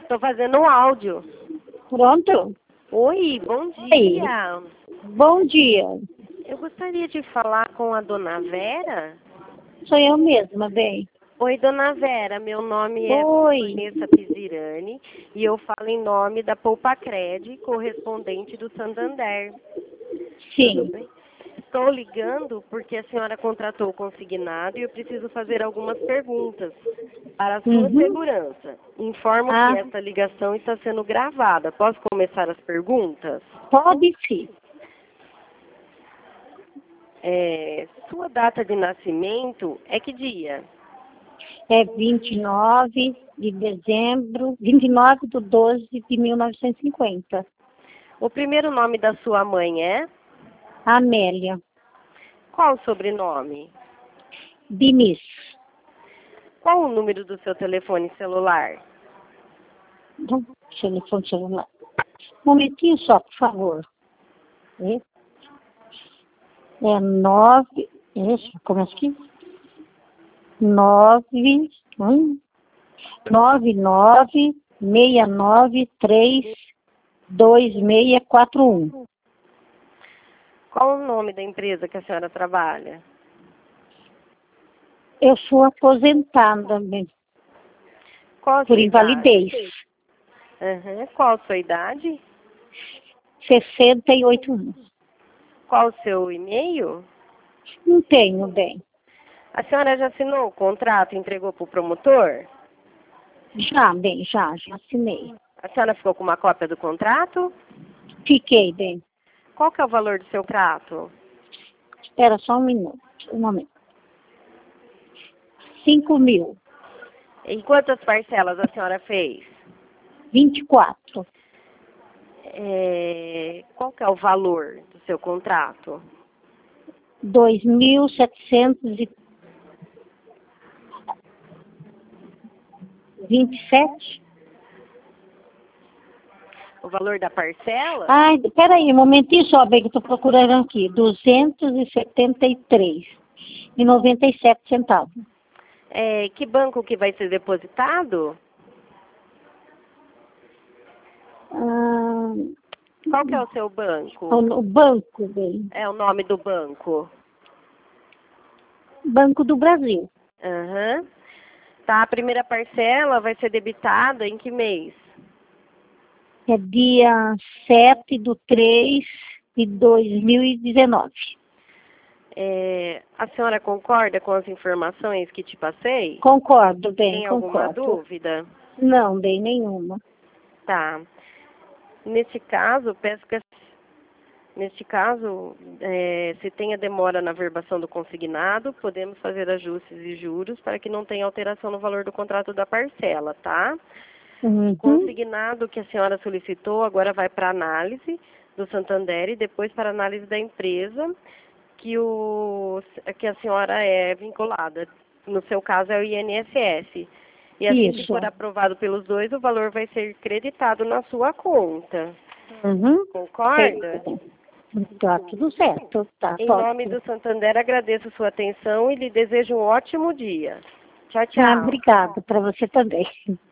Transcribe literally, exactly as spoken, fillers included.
Tô fazendo um áudio. Pronto? Oi, bom Oi. dia. Bom dia. Eu gostaria de falar com a dona Vera. Sou eu mesma, bem. Oi, dona Vera, meu nome é Oi. Vanessa Pizirani e eu falo em nome da Poupacred, correspondente do Santander. Sim. Estou ligando porque a senhora contratou o consignado e eu preciso fazer algumas perguntas para a sua Uhum. segurança. Informo Ah. que esta ligação está sendo gravada. Posso começar as perguntas? Pode sim. É, sua data de nascimento é que dia? É vinte e nove de dezembro, vinte e nove de doze de mil novecentos e cinquenta. O primeiro nome da sua mãe é? Amélia. Qual o sobrenome? Diniz. Qual o número do seu telefone celular? Telefone celular. Um momentinho só, por favor. É, é nove. Isso, começa aqui. Nove. Hum, nove, nove, seis nove, três, dois, seis, quatro, um. Qual o nome da empresa que a senhora trabalha? Eu sou aposentada, bem, Qual a por sua invalidez. idade? Uhum. Qual a sua idade? sessenta e oito anos. Qual o seu e-mail? Não tenho, bem. A senhora já assinou o contrato e entregou para o promotor? Já, bem, já, já assinei. A senhora ficou com uma cópia do contrato? Fiquei, bem. Qual que é o valor do seu contrato? Espera só um minuto, um momento. Cinco mil. E quantas parcelas a senhora fez? Vinte e quatro. É, qual que é o valor do seu contrato? Dois mil setecentos e vinte e sete. O valor da parcela? Ai, peraí, um momentinho só, bem, que eu tô procurando aqui. Duzentos e setenta e três e noventa e sete centavos. É, que banco que vai ser depositado? Ah, Qual que é o seu banco? o banco, bem. É o nome do banco? Banco do Brasil. Aham. Tá, a primeira parcela vai ser debitada em que mês? É dia sete de três de dois mil e dezenove. É, a senhora concorda com as informações que te passei? Concordo, bem, Tem alguma concordo. dúvida? Não, bem, nenhuma. Tá. Nesse caso, peço que neste caso, é, se tenha demora na verbação do consignado, podemos fazer ajustes e juros para que não tenha alteração no valor do contrato da parcela, tá? Uhum. O consignado que a senhora solicitou agora vai para análise do Santander e depois para análise da empresa que, o, que a senhora é vinculada. No seu caso é o I N S S. E assim que Isso. for aprovado pelos dois, o valor vai ser creditado na sua conta. Uhum. Concorda? Tá tudo certo, tá. Em Pode. nome do Santander, agradeço sua atenção e lhe desejo um ótimo dia. Tchau, Ah, tchau. obrigada, para você também.